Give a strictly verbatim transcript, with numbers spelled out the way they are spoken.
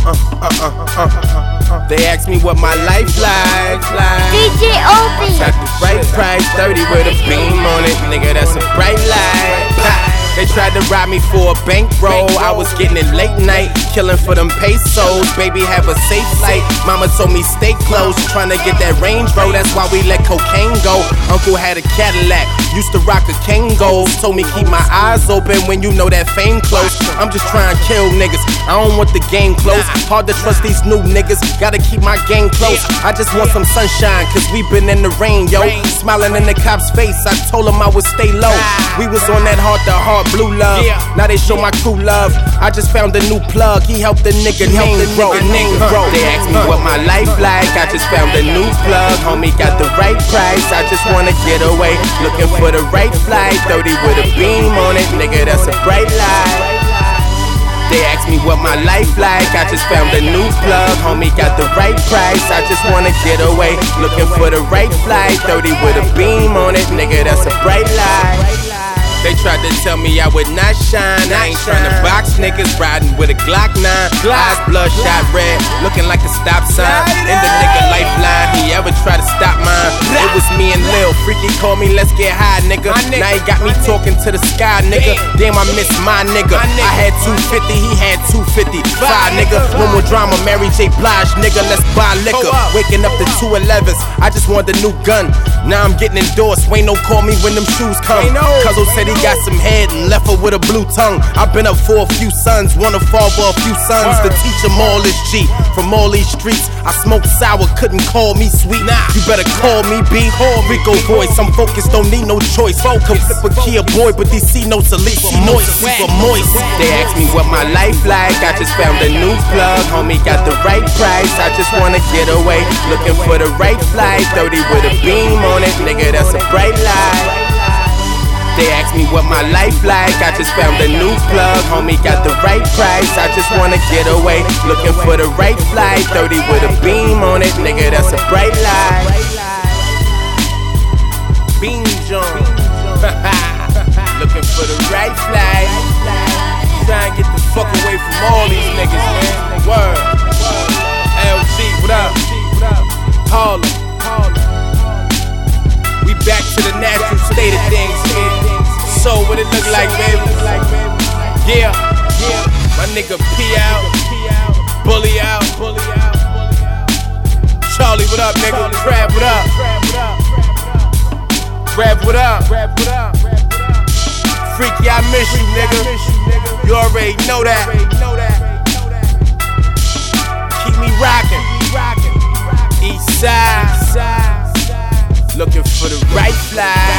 uh, uh, uh, uh, uh. They ask me what my life like. D J Opie. At the right price, thirty with a beam on it, nigga. That's a bright light. Ha. They tried to rob me for a bankroll. I was getting it late night, killing for them pesos. Baby, have a safe flight. Mama told me stay close, trying to get that Range Rover. That's why we let cocaine go. Uncle had a Cadillac, used to rock a Kango. Told me keep my eyes open when you know that fame close. I'm just trying to kill niggas, I don't want the game close. Hard to trust these new niggas, gotta keep my game close. I just want some sunshine, cause we been in the rain, yo. Smiling in the cop's face, I told him I would stay low. We was on that heart to heart blue love. Now they show my crew love. I just found a new plug, he helped the nigga name grow. They asked me what my life like, I just found a new plug. Homie got the right price, I just wanna get away. Looking for the right flight, thirty with a beam on it, nigga, that's a bright light. They asked me what my life like, I just found a new plug. Homie got the right price, I just wanna get away. Looking for the right flight, thirty with a beam on it, nigga, that's a bright light. They tried to tell me I would not shine. I ain't tryna box niggas, riding with a Glock nine. Eyes bloodshot red, looking like a stop sign. In the nigga lifeline, he ever try to stop mine. It was me and Lil, Freaky called me, let's get high, nigga. Now he got me talking to the sky, nigga. Damn, I miss my nigga. I had two fifty, he had two fifty-five, nigga. No more drama, Mary J. Blige, nigga, let's buy liquor. Waking up to two elevens, I just want a new gun. Now I'm getting endorsed, Wayno call me when them shoes come. Cuzzo said he got some head and left her with a blue tongue. I've been up for a few sons, wanna fall for a few sons. To teach them all this G, from all these streets. I smoked sour, couldn't call me sweet. You better call me B, Rico voice. I'm focused, don't need no choice. Come flip a Kia boy, but these C notes at least see noise, super moist. They asked me what my life like, I just found a new plug. Homie got the right price, I just wanna get away. Looking for the right flight, thirty with a beam on it, nigga, that's a bright light. They asked me what my life like, I just found a new plug. Homie got the right price, I just wanna get away. Looking for the right flight, thirty with a beam on it, nigga, that's a bright light. Beam John. Looking for the right flight. Try and get the fuck away from all these niggas, man. Word. L G, what up? Harlem. We back to the natural state of things, man. So what it look like, baby? Yeah, my nigga P out, Bully out, Charlie, what up, nigga? Crab, what up? Crab, what up? Freaky, I miss you, nigga. You already know that. Keep me rockin'. East side, looking for the right fly.